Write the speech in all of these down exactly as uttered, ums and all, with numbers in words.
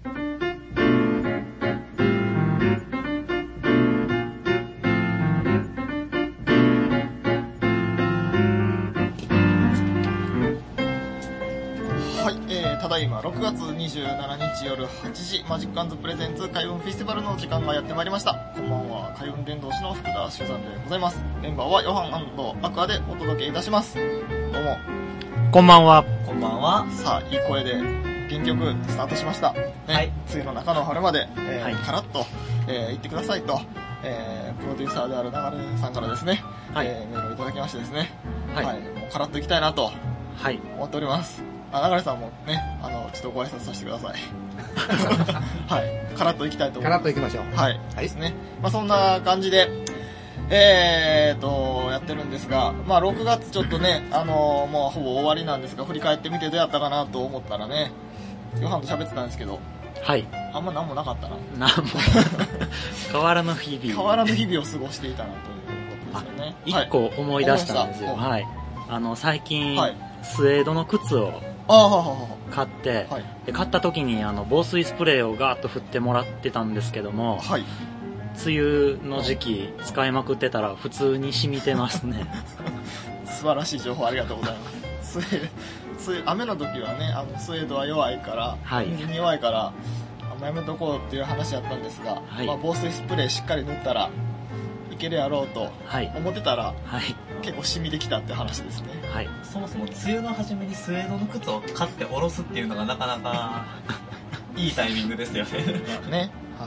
ただいまろくがつにじゅうしちにち夜はちじ、マジック&プレゼンツ開運フェスティバルの時間がやってまいりました。こんばんは、開運伝道師の福田修さんでございます。メンバーはヨハン&アクアでお届けいたします。どうもこんばんは。 こんばんは。 さあ、いい声で元気よくスタートしました、ね、はい。梅雨の中の春まで、えーはい、カラッと、えー、言ってくださいと、えー、プロデューサーである流れさんからですね、はい、えー、メールをいただきましてですね、はい、はい、もうカラッといきたいなと思っております。あ、流れさんもね、あの、ちょっとご挨拶させてください。はい。カラッといきたいと思います。 カラッといきましょう。 はい。はい、ですね。まあそんな感じで、えーと、やってるんですが、まあろくがつちょっとね、あのー、もうほぼ終わりなんですが、振り返ってみてどうやったかなと思ったらね、ヨハンと喋ってたんですけど、 はい。 あんまなんもなかったな。 なんも。変わらぬ日々。 変わらぬ日々を過ごしていたなということですよね。 一個思い出したんですよ。はい。あの、最近、はい、スエードの靴を、買って、はい、で買った時にあの防水スプレーをガーッと振ってもらってたんですけども、はい、梅雨の時期使いまくってたら普通に染みてますね。 素晴らしい情報ありがとうございます。スエスエ雨の時はね、あのスエードは弱いから、はい、水に弱いからあんまやめとこうっていう話やったんですが、はい、まあ、防水スプレーしっかり塗ったらいけるやろうと思ってたら、はい、結構染みできたって話ですね。 はい、そもそも梅雨の初めにスウェードの靴を買って下ろすっていうのがなかなかいいタイミングですよね。ね、はい、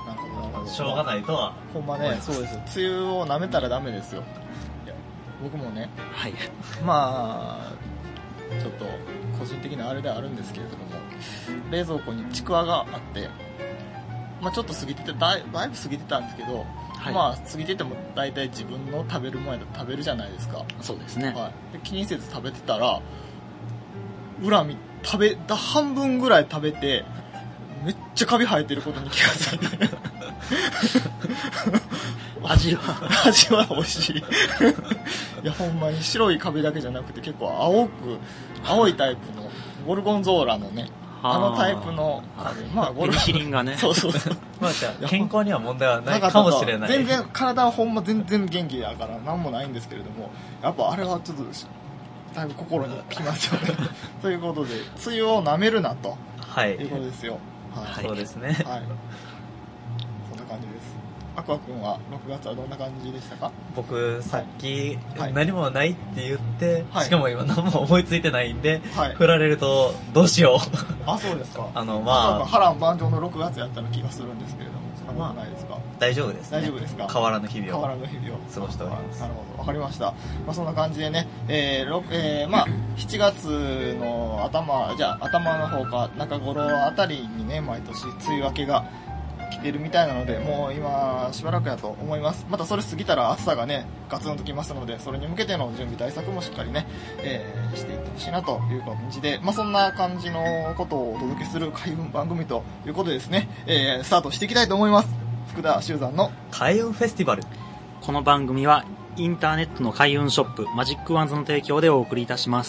なるほどなるほど。しょうがないとは。 ほんまね、そうです。梅雨を舐めたらダメですよ。いや、僕もね、はい、まあちょっと個人的なあれではあるんですけれども、冷蔵庫にちくわがあって、まあちょっと過ぎててだいだいぶ過ぎてたんですけど。はい、まあ過ぎてても大体自分の食べる前だと食べるじゃないですか。 そうですね、 はい、で気にせず食べてたら裏見食べた半分ぐらい食べてめっちゃカビ生えてることに気がついて味は味は美味しい。いやほんまに白いカビだけじゃなくて結構青く青いタイプのゴルゴンゾーラのね、あのタイプのまあゴルペニシリンがね、 そうそうそう。 まあじゃあ健康には問題はないかもしれない。 全然体はほんま全然元気だからなんもないんですけれども、やっぱあれはちょっとだいぶ心にきますよね。ということで梅雨を舐めるなと、はい、いうことですよ。 はい、そうですね。はい。 そんな感じです。アクア君はろくがつはどんな感じでしたか？ 僕さっき、はい、何もないって言って、はい、しかも今何も思いついてないんで、はい、振られるとどうしよう。 あ、そうですか。 あのまあ波乱万丈のろくがつやったような気がするんですけれども、そんなことないですか？まあ、 大丈夫です、ね。 大丈夫ですか？ 変わらぬ日々を変わらぬ日々を過ごしております。 なるほど、わかりました。まあそんな感じでね、えーえー、まあしちがつの頭じゃあ頭の方か中頃あたりにね、毎年梅雨明けが来てるみたいなので、もう今しばらくやと思います。またそれ過ぎたら暑さがねガツンときますので、それに向けての準備対策もしっかりね、えー、していってほしいなという感じで、まあそんな感じのことをお届けする開運番組ということでですね、えー、スタートしていきたいと思います。福田修山の開運フェスティバル。 この番組はインターネットの開運ショップマジックワンズの提供でお送りいたします。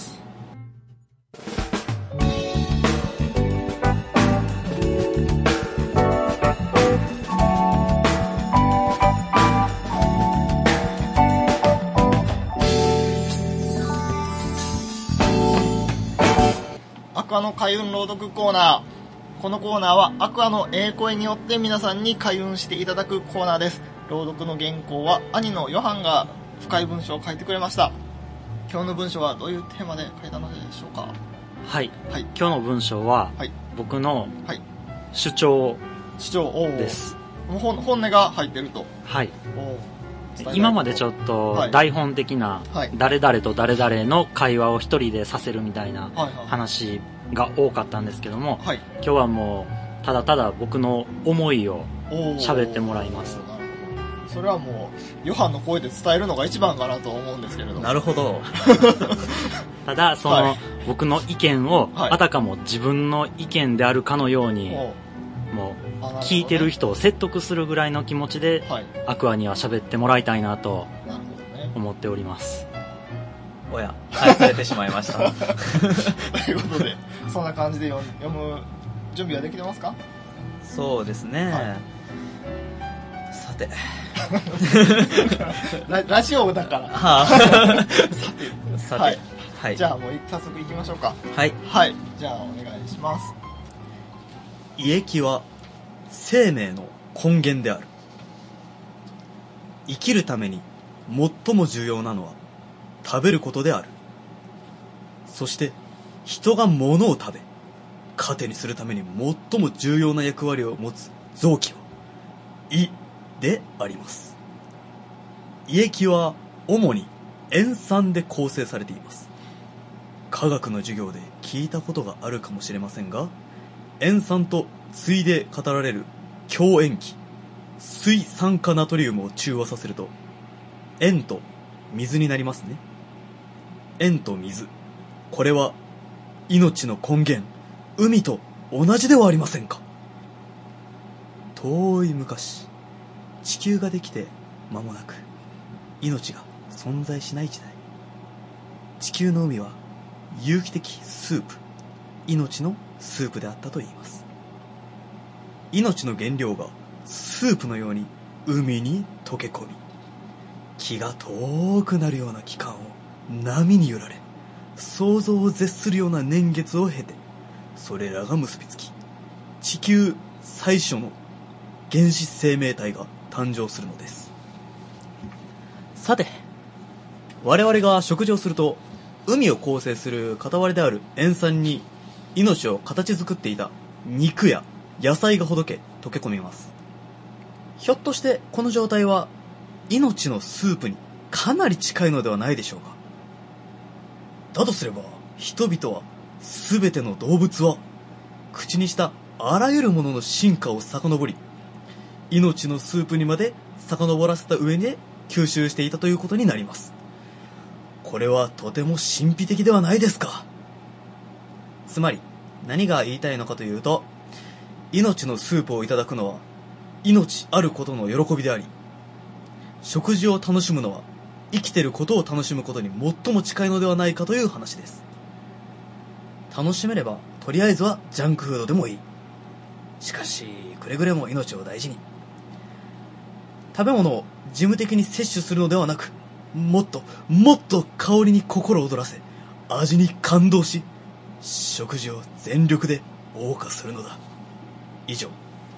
アクアの開運朗読コーナー。このコーナーはアクアのええ声によって皆さんに開運していただくコーナーです。朗読の原稿は兄のヨハンが深い文章を書いてくれました。今日の文章はどういうテーマで書いたのでしょうか？ はい、はい、今日の文章は、はい、僕の主張です。 本音が入ってると。 はい。今までちょっと台本的な誰々と誰々の会話を一人でさせるみたいな話が多かったんですけども、はい、今日はもうただただ僕の思いを喋ってもらいます。 それはもうヨハンの声で伝えるのが一番かなと思うんですけれども。 なるほど。 ただその、はい、僕の意見を、はい、あたかも自分の意見であるかのように、もう聞いてる人を説得するぐらいの気持ちで、はい、アクアには喋ってもらいたいなと思っております。 おや、愛されてしまいました。 ということでそんな感じで読む準備はできてますか？ そうですね、はい、さてラ, ラジオだから、はあ、さてさて、はいはい、じゃあもう早速行きましょうか。 はいはい、じゃあお願いします。 胃液は生命の根源である。生きるために最も重要なのは食べることである。そして人が物を食べ糧にするために最も重要な役割を持つ臓器は胃であります。胃液は主に塩酸で構成されています。科学の授業で聞いたことがあるかもしれませんが、塩酸と対で語られる強塩基水酸化ナトリウムを中和させると塩と水になりますね。塩と水、これは命の根源、海と同じではありませんか。遠い昔、地球ができて間もなく命が存在しない時代、地球の海は有機的スープ、命のスープであったと言います。命の原料がスープのように海に溶け込み、気が遠くなるような期間を波に揺られ、想像を絶するような年月を経て、それらが結びつき、地球最初の原始生命体が誕生するのです。さて、我々が食事をすると、海を構成する塊である塩酸に命を形作っていた肉や野菜がほどけ溶け込みます。ひょっとしてこの状態は命のスープにかなり近いのではないでしょうか。だとすれば人々は、すべての動物は口にしたあらゆるものの進化を遡り、命のスープにまで遡らせた上に吸収していたということになります。これはとても神秘的ではないですか。つまり何が言いたいのかというと、命のスープをいただくのは命あることの喜びであり、食事を楽しむのは生きてることを楽しむことに最も近いのではないかという話です。楽しめればとりあえずはジャンクフードでもいい。しかしくれぐれも命を大事に。食べ物を事務的に摂取するのではなく、もっともっと香りに心躍らせ、味に感動し、食事を全力で謳歌するのだ。以上。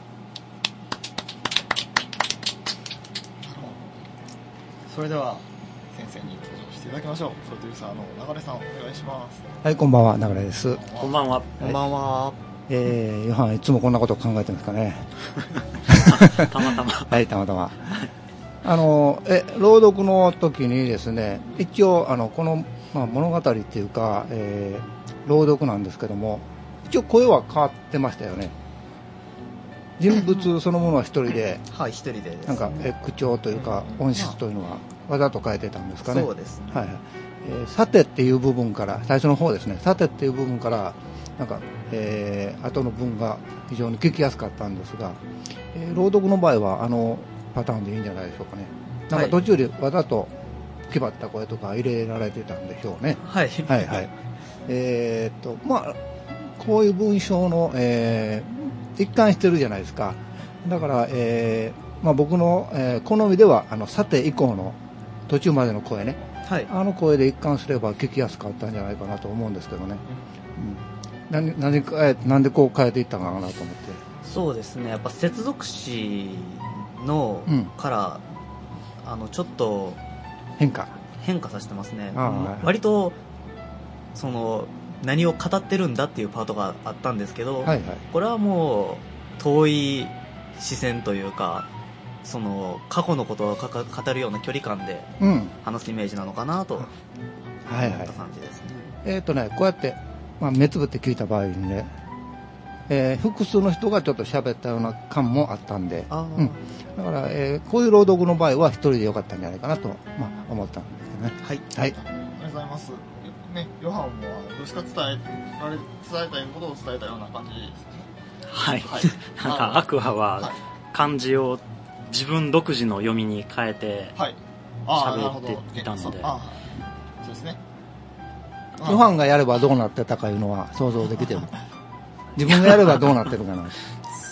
それでは先生に登場していただきましょう。プロデューサーの流れさん、お願いします。 はい、こんばんは、流れです。 こんばんは。 こんばんは。 えー、ヨハンいつもこんなことを考えてますかね。 たまたま。 はい、たまたま。あのえ朗読の時にですね、一応あのこの、まあ、物語っていうか、えー、朗読なんですけども、一応声は変わってましたよね。人物そのものは一人で、 はい、一人で、 なんかえ口調というか音質というのはわざと変えてたんですかね。 そうですね。 はいはい。えー、さてっていう部分から、最初の方ですね、さてっていう部分からなんか、えー、後の文が非常に聞きやすかったんですが、えー、朗読の場合はあのパターンでいいんじゃないでしょうかね。なんか途中でわざと決まった声とか入れられてたんでしょうね。 はいはいはい。えー、っとまあこういう文章の、えー、一貫してるじゃないですか。だから、えーまあ、僕の、えー、好みではあのさて以降の途中までの声ね、はい、あの声で一貫すれば聞きやすかったんじゃないかなと思うんですけどね。うん、何何かなんでこう変えていったのかなと思って。 そうですね。やっぱ接続詞の、うん、からあのちょっと変化変化させてますね。割とその何を語ってるんだっていうパートがあったんですけど、はいはい、これはもう遠い視線というか、その過去のことをかか語るような距離感で話すイメージなのかなと思った感じですね。 はいはい、えっとねこうやって、まあ、目つぶって聞いた場合にね、えー、複数の人がちょっと喋ったような感もあったんで、あ、うん、だから、えー、こういう朗読の場合は一人でよかったんじゃないかなと、まあ、思ったんですよね。 はい、 はい、ありがとうございます。ね、ヨハンもどうしか伝えられ伝えたいことを伝えたような感じですね。 はい、はい、なんかアクアは漢字を自分独自の読みに変えて喋っていたので、 そうですね。 ヨハンがやればどうなってたかいうのは想像できてる。自分がやればどうなってるかな。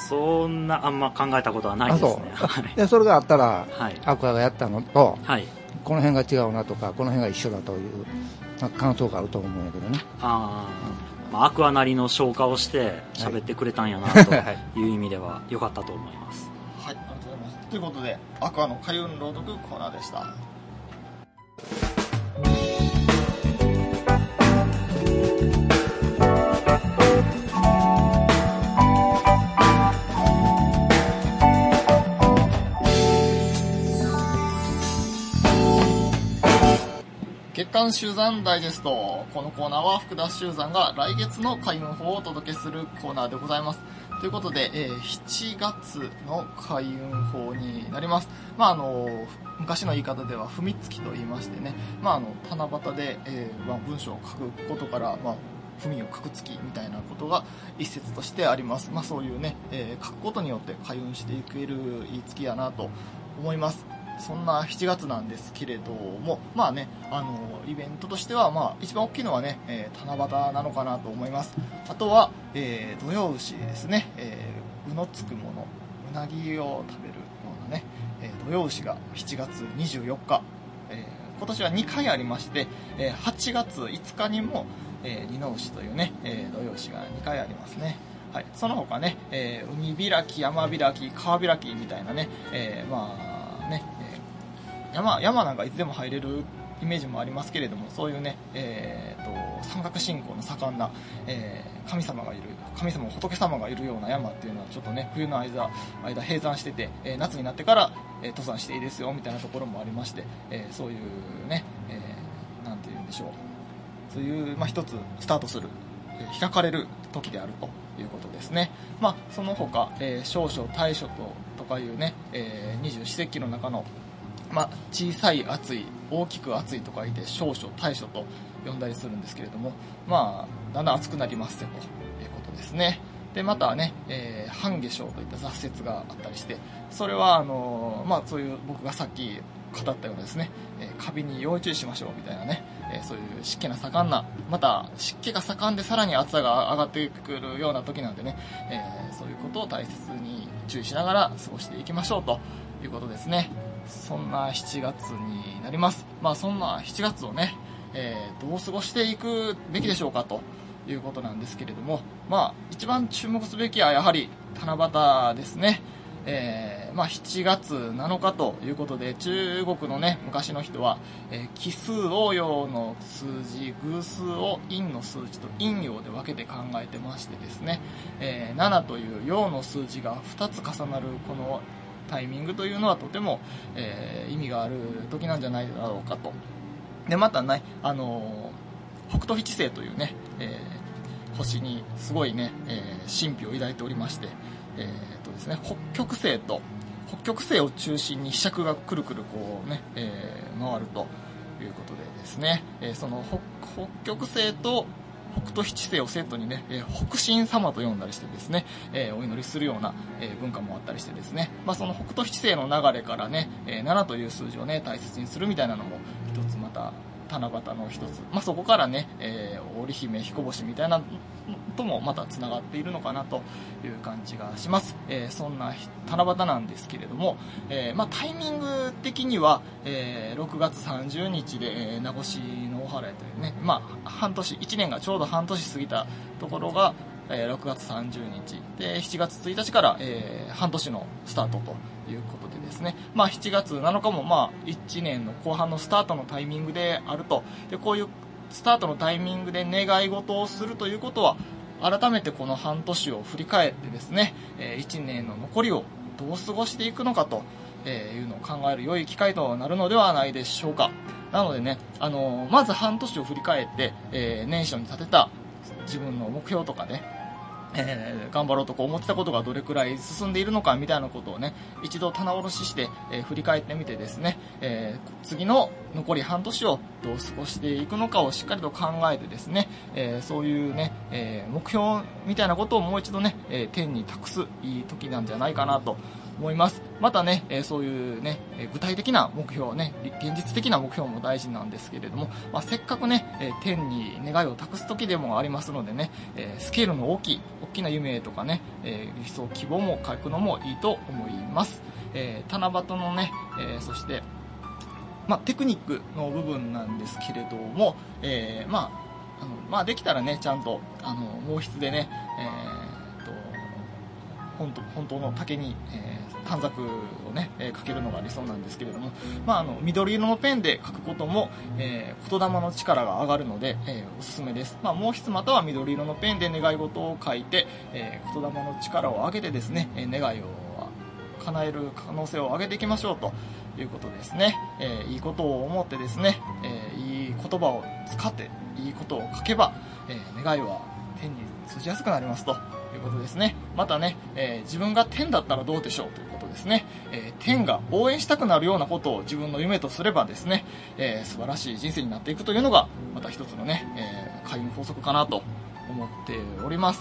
そんなあんま考えたことはないですね。 そでそれがあったら、はい、アクアがやったのと、はい、この辺が違うなとかこの辺が一緒だという感想があると思うんやけどね。 あ、まあ、アクアなりの消化をして喋ってくれたんやなという意味では良かったと思います。 はい、ありがとうございます。ということでアクアの開運朗読コーナーでした。月刊集山ダイジェスト。このコーナーは福田集山が来月の開運法をお届けするコーナーでございます。ということで、えー、しちがつの開運法になります。まああの昔の言い方では踏みつきと言いましてね、まああの七夕で、えーまあ、文章を書くことから、まあ踏みを書くつきみたいなことが一説としてあります。まあそういうね、えー、書くことによって開運していけるいい月やなと思います。そんなしちがつなんですけれども、まあね、あのイベントとしては、まあ、一番大きいのはね、えー、七夕なのかなと思います。あとは、えー、土用牛ですね、えー、うのつくもの、うなぎを食べるようなね、えー、土用牛がしちがつにじゅうよっか、えー、今年はにかいありまして、えー、はちがついつかにも、えー、二の牛というね、えー、土用牛がにかいありますね。はい、その他ね、えー、海開き、山開き、川開きみたいなね、えー、まあね、山, 山なんかいつでも入れるイメージもありますけれども、そういうね、えー、と三角信仰の盛んな、えー、神様がいる神様仏様がいるような山っていうのはちょっとね冬の間間閉山してて、えー、夏になってから、えー、登山していいですよみたいなところもありまして、えー、そういうね、えー、なんていうんでしょう、そういう、まあ、一つスタートする、えー、開かれる時であるということですね。まあその他、えー、少々大暑ととかいうね、えー、二十四節気の中のまあ、小さい暑い大きく暑いと書いて少暑大暑と呼んだりするんですけれども、まあだんだん暑くなりますよということですね。でまたね、えー、半夏生といった雑説があったりして、それはあのー、まあそういう僕がさっき語ったようなですね、えー、カビに要注意しましょうみたいなね、えー、そういう湿気が盛んな、また湿気が盛んでさらに暑さが上がってくるような時なんでね、えー、そういうことを大切に注意しながら過ごしていきましょうということですね。そんなしちがつになります。まあそんなしちがつをね、えー、どう過ごしていくべきでしょうかということなんですけれども、まあ一番注目すべきはやはり七夕ですね。えー、まあしちがつなのかということで、中国のね昔の人は、えー、奇数応用の数字、偶数を陰の数字と陰陽で分けて考えてましてですね、えー、ななという陽の数字がふたつ重なるこのタイミングというのはとても、えー、意味がある時なんじゃないだろうかと。でまたね、あのー、北斗七星というね、えー、星にすごいね、えー、神秘を抱いておりまして、えーとですね、北極星と北極星を中心に柄杓がくるくるこうね、えー、回るということでですね、えー、その 北, 北極星と北斗七星をセットにね、えー、北神様と呼んだりしてですね、えー、お祈りするような、えー、文化もあったりしてですね、まあ、その北斗七星の流れからね、えー、ななという数字をね大切にするみたいなのも一つまた七夕の一つ、まあ、そこからね、えー、織姫彦星みたいなともまたつながっているのかなという感じがします。えー、そんな七夕なんですけれども、えーまあ、タイミング的には、えー、ろくがつさんじゅうにちで、えー、名越の大祓というね、まあ、半年いちねんがちょうど半年過ぎたところが、えー、ろくがつさんじゅうにちでしちがつついたちから、えー、半年のスタートということでですね、まあ、しちがつなのかも、まあ、いちねんの後半のスタートのタイミングであると。でこういうスタートのタイミングで願い事をするということは、改めてこの半年を振り返ってですね、えー、いちねんの残りをどう過ごしていくのかというのを考える良い機会となるのではないでしょうか。なのでね、あのー、まず半年を振り返って、えー、年初に立てた自分の目標とかね、えー、頑張ろうとこう思ってたことがどれくらい進んでいるのかみたいなことをね一度棚卸しして、えー、振り返ってみてですね、えー、次の残り半年をどう過ごしていくのかをしっかりと考えてですね、えー、そういうね、えー、目標みたいなことをもう一度ね、えー、天に託すいい時なんじゃないかなと思います。 またね、えー、そういうね、えー、具体的な目標ね、現実的な目標も大事なんですけれども、まあ、せっかくね、えー、天に願いを託す時でもありますのでね、えー、スケールの大きい大きな夢とかね、えー、理想希望も書くのもいいと思います。えー、七夕のね、えー、そしてまあ、テクニックの部分なんですけれども、えー、まあ、あの、まあ、できたらね、ちゃんと、あの、毛筆でね、えー、と、本当、本当の竹に、えー、短冊をね、えー、書けるのが理想なんですけれども、まあ、あの、緑色のペンで書くことも、えー、言霊の力が上がるので、えー、おすすめです。まあ、毛筆または緑色のペンで願い事を書いて、えー、言霊の力を上げてですね、えー、願いを叶える可能性を上げていきましょうということですね。えー、いいことを思ってですね、えー、いい言葉を使っていいことを書けば、えー、願いは天に通じやすくなりますということですね。またね、えー、自分が天だったらどうでしょうということですね。えー、天が応援したくなるようなことを自分の夢とすればですね、えー、素晴らしい人生になっていくというのがまた一つのね、えー、開運法則かなと思っております。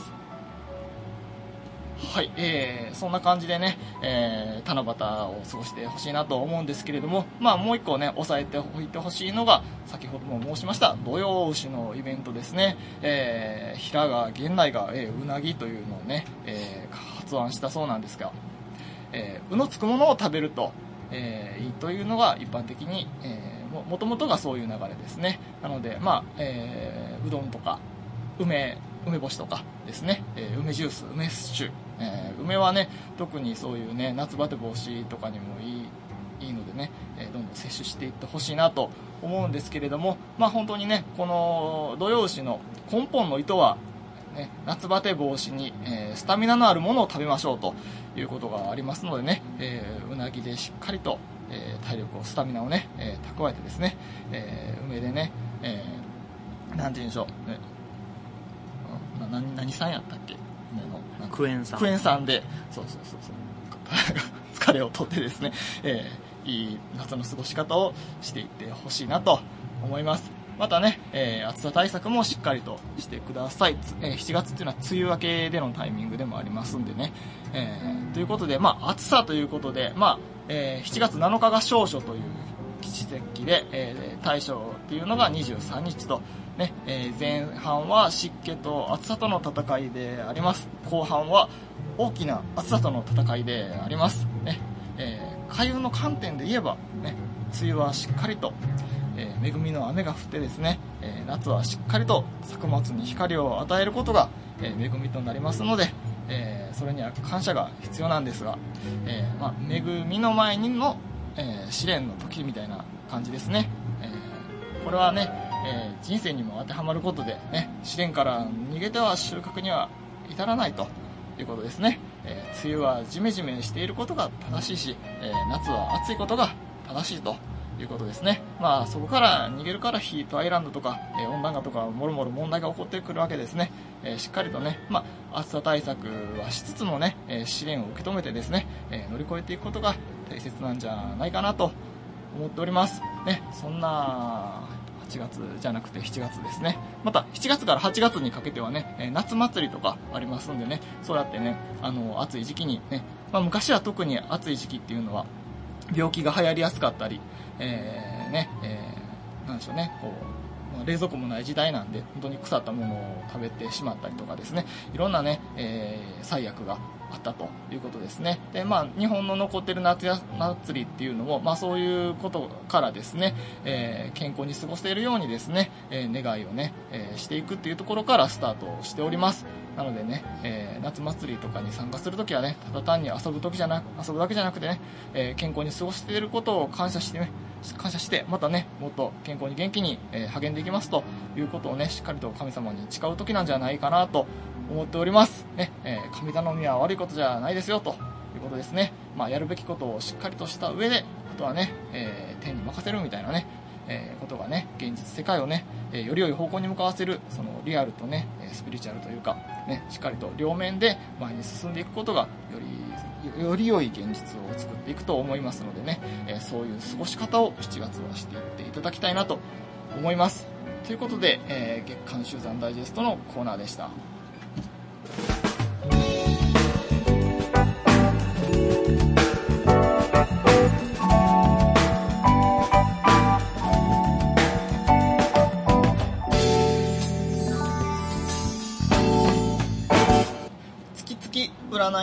はい、えー、そんな感じでね、えー、七夕を過ごしてほしいなと思うんですけれども、まあもう一個ね、押さえておいてほしいのが、先ほども申しました、土用牛のイベントですね。えー、平賀源内が、えー、うなぎというのをね、えー、発案したそうなんですが、えー、うのつくものを食べると、えー、いいというのが一般的に、えー、も, もともとがそういう流れですね。なので、まあ、えー、うどんとか、梅、梅干しとかですね、えー、梅ジュース、梅シチュー、えー、梅はね、特にそういうね、夏バテ防止とかにもいい、いいのでね、えー、どんどん摂取していってほしいなと思うんですけれども、まあ本当にね、この土用牛の根本の意図は、ね、夏バテ防止に、えー、スタミナのあるものを食べましょうということがありますのでね、えー、うなぎでしっかりと、えー、体力を、スタミナをね、えー、蓄えてですね、えー、梅でね、えー、なんて言うんでしょう、ね、な何何さんやったっけ、 クエン酸クエン酸でそうそうそうそう疲れを取ってですね、えー、いい夏の過ごし方をしていってほしいなと思います。またね、えー、暑さ対策もしっかりとしてください。えー、しちがつっていうのは梅雨明けでのタイミングでもありますんでね、えー、ということで、まあ暑さということで、まあ、えー、しちがつなのかが小暑という季節で、えー、大暑っていうのがにじゅうさんにちとね、えー、前半は湿気と暑さとの戦いであります。後半は大きな暑さとの戦いであります。ね、えー、開運の観点で言えば、ね、梅雨はしっかりと、えー、恵みの雨が降ってですね、えー、夏はしっかりと作物に光を与えることが、えー、恵みとなりますので、えー、それには感謝が必要なんですが、えーまあ、恵みの前にの、えー、試練の時みたいな感じですね。えー、これはね、えー、人生にも当てはまることで、ね、試練から逃げては収穫には至らないということですね。えー、梅雨はジメジメしていることが正しいし、えー、夏は暑いことが正しいということですね。まあそこから逃げるからヒートアイランドとか、えー、温暖化とかもろもろ問題が起こってくるわけですね。えー、しっかりとね、まあ暑さ対策はしつつもね、えー、試練を受け止めてですね、えー、乗り越えていくことが大切なんじゃないかなと思っておりますね。そんなはちがつじゃなくてしちがつですね。またしちがつからはちがつにかけてはね、えー、夏祭りとかありますんでね、そうやってね、あの暑い時期にね、まあ、昔は特に暑い時期っていうのは病気が流行りやすかったり、えー、ね、えー、なんでしょうね、こう冷蔵庫もない時代なんで本当に腐ったものを食べてしまったりとかですね、いろんなね、えー、災悪があったということですね。で、まあ日本の残ってる夏や祭りっていうのも、まあそういうことからですね、えー、健康に過ごせるようにですね、えー、願いをね、えー、していくっていうところからスタートしております。なのでね、えー、夏祭りとかに参加するときはね、ただ単に遊ぶ時じゃな遊ぶだけじゃなくてね、えー、健康に過ごしていることを感謝してね、感謝してまたね、もっと健康に元気に、えー、励んでいきますということをね、しっかりと神様に誓う時なんじゃないかなと思っておりますね。えー、神頼みは悪いことじゃないですよということですね。まあやるべきことをしっかりとした上で、あとはね、えー、天に任せるみたいなね、えー、ことがね、現実世界をね、えー、より良い方向に向かわせる、そのリアルとね、スピリチュアルというかね、しっかりと両面で前に進んでいくことがよりより良い現実を作っていくと思いますのでね、えー、そういう過ごし方をしちがつはしていっていただきたいなと思います。ということで、えー、月刊集山ダイジェストのコーナーでした。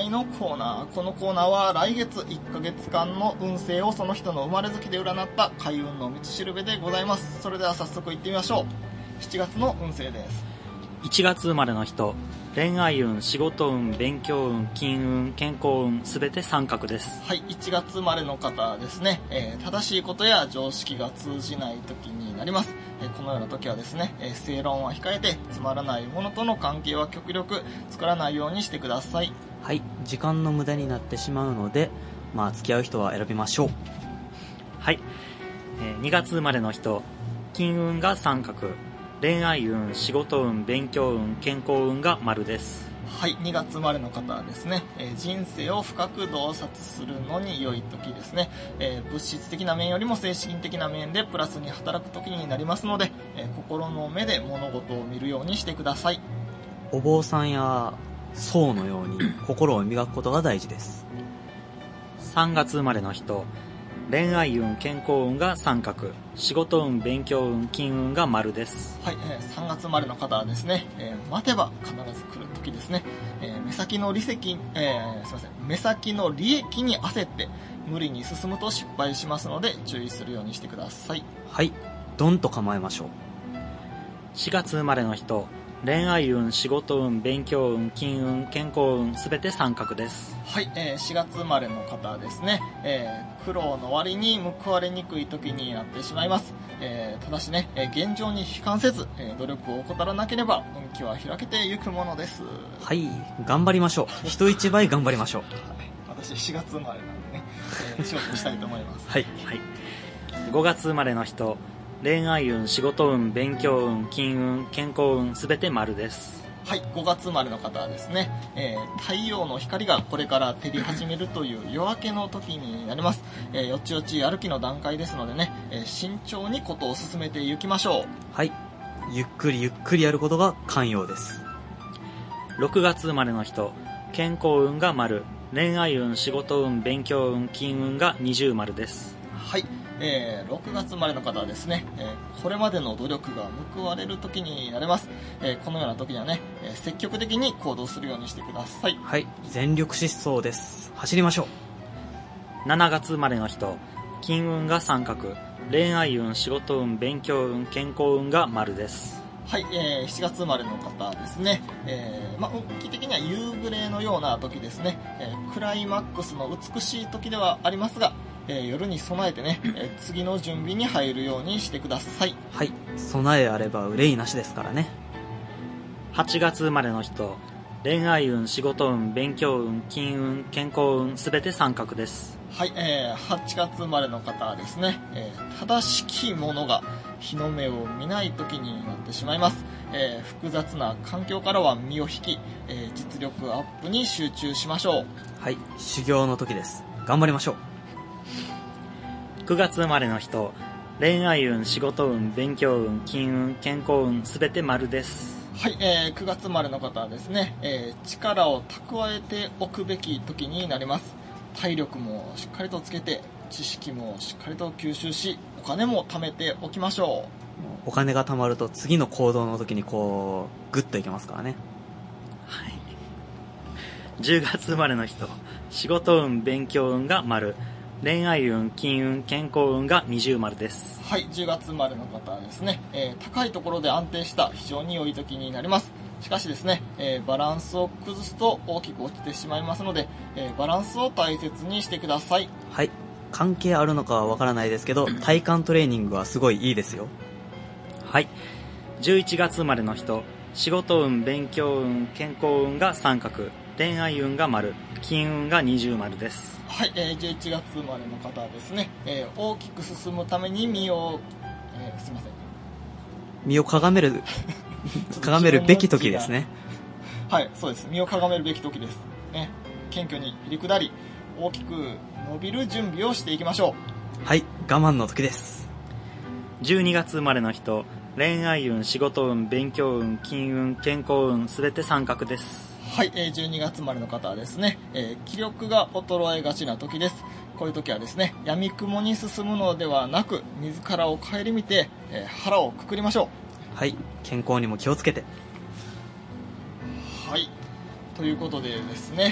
占いのコーナー。このコーナーは来月いっかげつかんの運勢をその人の生まれ月で占った開運の道しるべでございます。それでは早速いってみましょう。しちがつの運勢です。 いちがつ生まれの人、恋愛運、仕事運、勉強運、金運、健康運、すべて三角です。 はい、いちがつ生まれの方ですね、えー、正しいことや常識が通じない時になります。えー、このような時はですね、えー、正論は控えて、つまらないものとの関係は極力作らないようにしてください。 はい、時間の無駄になってしまうので、まあ付き合う人は選びましょう。 はい、えー、にがつ生まれの人、金運が三角、恋愛運、仕事運、勉強運、健康運が丸です。 はい、にがつ生まれの方はですね、えー、人生を深く洞察するのに良い時ですね、えー、物質的な面よりも精神的な面でプラスに働く時になりますので、えー、心の目で物事を見るようにしてください。 お坊さんや僧のように心を磨くことが大事です。 さんがつ生まれの人、恋愛運、健康運が三角、仕事運、勉強運、金運が丸です。 はい、えー、さんがつ生まれの方はですね、えー、待てば必ず来る時ですね、えー、目先の利益、えー、すいません、目先の利益に焦って無理に進むと失敗しますので注意するようにしてください。 はい、ドンと構えましょう。 しがつ生まれの人、恋愛運、仕事運、勉強運、金運、健康運、すべて三角です。 はい、えー、しがつ生まれの方はですね、えー、苦労の割に報われにくい時になってしまいます。えー、ただしね、えー、現状に悲観せず、えー、努力を怠らなければ運気は開けていくものです。 はい、頑張りましょう。人一倍頑張りましょう。 はい、私しがつ生まれなんでね、えー、勝負したいと思います。 はい、はい。ごがつ生まれの人、恋愛運、仕事運、勉強運、金運、健康運、すべて丸です。 はい、ごがつ生まれの方はですね、えー、太陽の光がこれから照り始めるという夜明けの時になります。えー、よちよち歩きの段階ですのでね、えー、慎重にことを進めていきましょう。 はい、ゆっくりゆっくりやることが肝要です。 ろくがつ生まれの人、健康運が丸、恋愛運、仕事運、勉強運、金運が二重丸です。 はい、えー、ろくがつ生まれの方はですね、えー、これまでの努力が報われる時になります。えー、このような時にはね、えー、積極的に行動するようにしてください。 はい、全力疾走です。走りましょう。しちがつ生まれの人、金運が三角、恋愛運、仕事運、勉強運、健康運が丸です。 はい、えー、しちがつ生まれの方ですね、えー、まあ、運気的には夕暮れのような時ですね、えー、クライマックスの美しい時ではありますが、えー、夜に備えてね、えー、次の準備に入るようにしてください。 はい、備えあれば憂いなしですからね。 はちがつ生まれの人、恋愛運、仕事運、勉強運、金運、健康運、すべて三角です。 はい、えー、はちがつ生まれの方はですね、えー、正しきものが日の目を見ない時になってしまいます。えー、複雑な環境からは身を引き、えー、実力アップに集中しましょう。 はい、修行の時です。頑張りましょう。くがつ生まれの人、恋愛運、仕事運、勉強運、金運、健康運、すべて丸です。 はい、えー、くがつ生まれの方はですね、えー、力を蓄えておくべき時になります。体力もしっかりとつけて、知識もしっかりと吸収し、お金も貯めておきましょう。お金が貯まると次の行動の時にこうグッといけますからね。 はい。じゅうがつ生まれの人、仕事運、勉強運が丸、恋愛運、金運、健康運が二重丸です。 はい、じゅうがつ生まれの方はですね、えー、高いところで安定した非常に良い時になります。しかしですね、えー、バランスを崩すと大きく落ちてしまいますので、えー、バランスを大切にしてください。 はい、関係あるのかはわからないですけど、体幹トレーニングはすごいいいですよ。 はい、じゅういちがつ生まれの人、仕事運、勉強運、健康運が三角、恋愛運が丸、金運が二重丸です。 はい、えー、じゅういちがつ生まれの方はですね、えー、大きく進むために身を、えー、すいません、 身をかがめるかがめるべき時ですね。 はい、そうです。身をかがめるべき時ですね。謙虚に入り下り、大きく伸びる準備をしていきましょう。はい、我慢の時です。 じゅうにがつ生まれの人、恋愛運、仕事運、勉強運、金運、健康運、すべて三角です。 はい、えー、じゅうにがつ生まれの方はですね、えー、気力が衰えがちな時です。こういう時はですね、闇雲に進むのではなく、自らを顧みて、えー、腹をくくりましょう。 はい、健康にも気をつけて。 はい、ということでですね、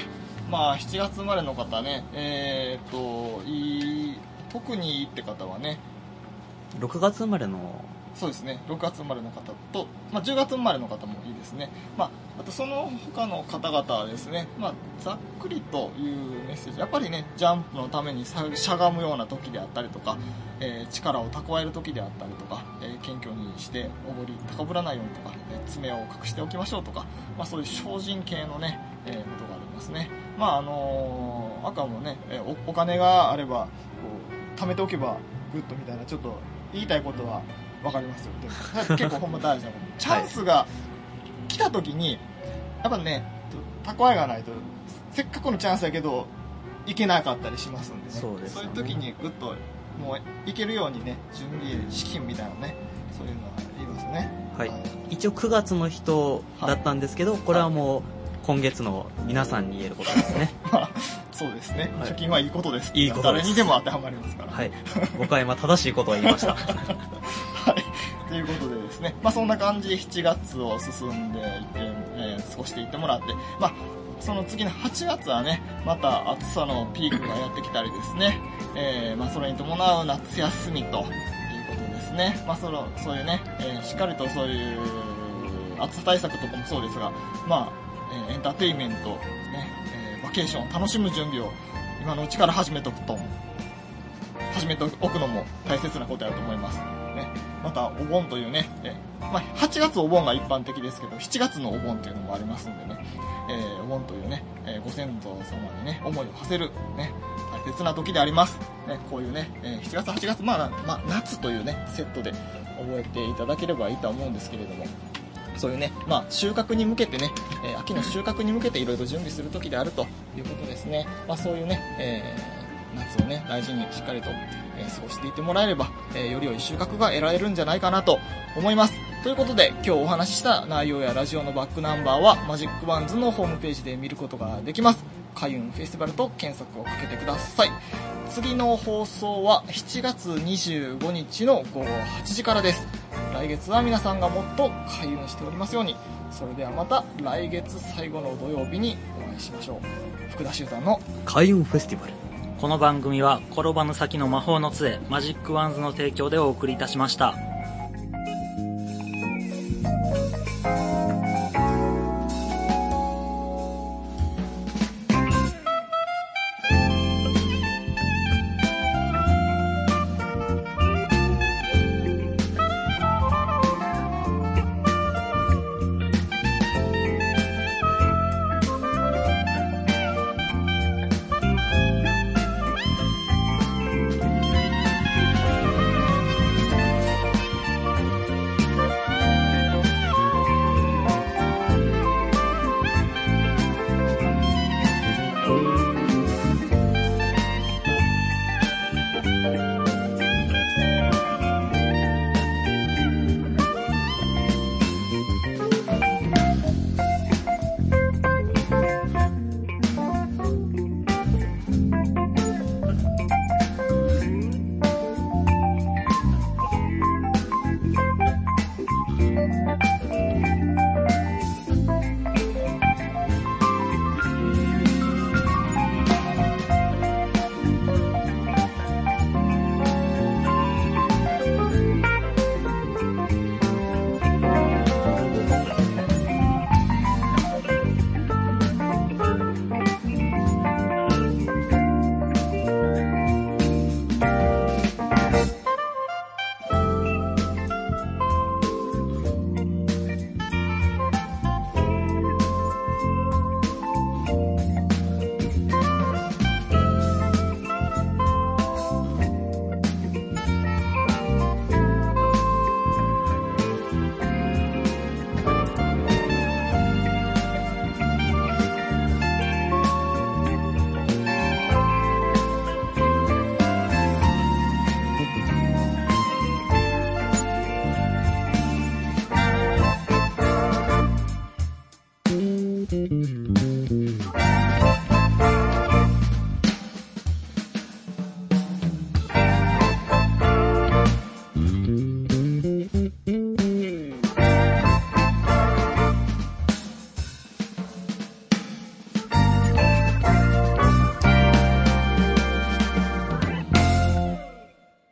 まあしちがつ生まれの方ね、えー、っといい特にいいって方はね、 ろくがつ生まれの、 そうですね、ろくがつ生まれの方と、まあ、じゅうがつ生まれの方もいいですね。まあ、あとその他の方々はですね、まあ、ざっくりというメッセージ、やっぱりね、ジャンプのためにしゃがむような時であったりとか、えー、力を蓄える時であったりとか、えー、謙虚にしておごり高ぶらないようにとか、えー、爪を隠しておきましょうとか、まあ、そういう精進系のね、えー、ことがありますね。まああのー、赤もね、えー、お, お金があればこう貯めておけばグッドみたいな、ちょっと言いたいことは分かりますよ。でも結構ほんま大事なことチャンスが来た時にやっぱね、蓄えがないとせっかくのチャンスやけどいけなかったりしますんでね。 そうですよね。 そういう時にグッともういけるようにね、準備資金みたいなね、そういうのは言いますね。 はい、はい、一応くがつの人だったんですけど、はい、これはもう今月の皆さんに言えることですね。 まあそうですね、はい、貯金はいいことです。 いいことです。 誰にでも当てはまりますから。 はい、僕は今正しいことを言いました。はい、 ということでですね、まあ、そんな感じでしちがつを進んでいって、えー、過ごしていってもらって、まあ、その次のはちがつはね、また暑さのピークがやってきたりですね、えーまあ、それに伴う夏休みということですね。まあ、そのそういうね、えー、しっかりとそういう暑さ対策とかもそうですが、まあえー、エンターテインメント、ねえー、バケーションを楽しむ準備を今のうちから始めておくと始めておくのも大切なことやと思います、ね、またお盆というね、えーまあ、はちがつお盆が一般的ですけどしちがつのお盆というのもありますんでね、えー、お盆というね、えー、ご先祖様にね思いを馳せる、ね、大切な時であります、ね、こういうね、えー、しちがつはちがつ、まあまあ、夏というねセットで覚えていただければいいとは思うんですけれども、そういうね、まあ、収穫に向けてね、えー、秋の収穫に向けていろいろ準備する時であるということですね。まあ、そういうね、えー、夏をね大事にしっかりと、えー、過ごしていってもらえれば、えー、より良い収穫が得られるんじゃないかなと思います。ということで今日お話しした内容やラジオのバックナンバーはマジックバンズのホームページで見ることができます。開運フェスティバルと検索をかけてください。次の放送はしちがつにじゅうごにちのごごはちじからです。来月は皆さんがもっと開運しておりますように。それではまた来月最後の土曜日にお会いしましょう。福田修さんの開運フェスティバル。 この番組は転ばぬ先の魔法の杖マジックワンズの提供でお送りいたしました。